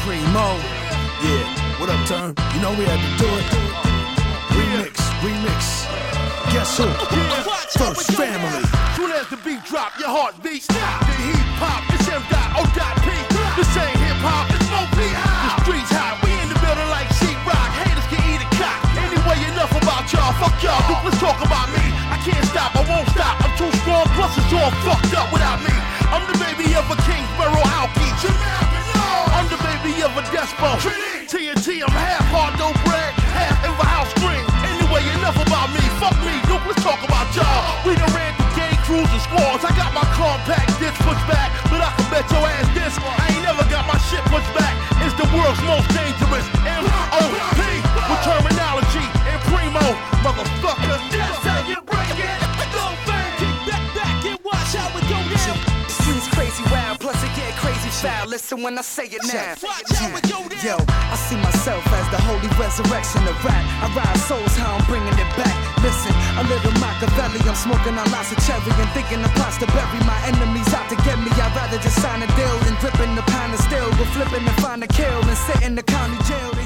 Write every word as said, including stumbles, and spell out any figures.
Primo. Yeah, what up, Turn? You know we had to do it. Remix, remix. Guess who? First Family. Soon as the beat drop, your heart beats. The heat pop, it's M O P. This ain't hip hop, it's Mo P. The streets hot, we in the building like sheetrock. Haters can eat a cock. Anyway, enough about y'all. Fuck y'all, Duke, let's talk about me. I can't stop, I won't stop. I'm too strong, plus it's all fucked up without me. I'm the baby of a Kingsborough alkie. I'm the baby of a Despo. T N T, I'm half hard dope bread, half Ever House Green. Anyway, enough about me. Fuck me, Duke, let's talk about y'all. We done ran through gang crews and squads. I got my compact disc pushed back, but I can bet your ass this. I ain't never got my shit pushed back. It's the world's most dangerous M O P with terminology and Primo, motherfucker. That's how you break it. Go back, kick back, back, and watch how it go down. Streets crazy wild, plus it get crazy foul. Listen when I say it now. Watch how it go down. Yo, I see myself as the holy resurrection of rap. I ride souls, how I'm bringing it back. Listen, a little Machiavelli, I'm smoking on lots of cherry and thinking of plots to bury my enemies out to get me. I'd rather just sign a deal than gripping the pound of steel, but flipping to find a kill and sit in the county jail.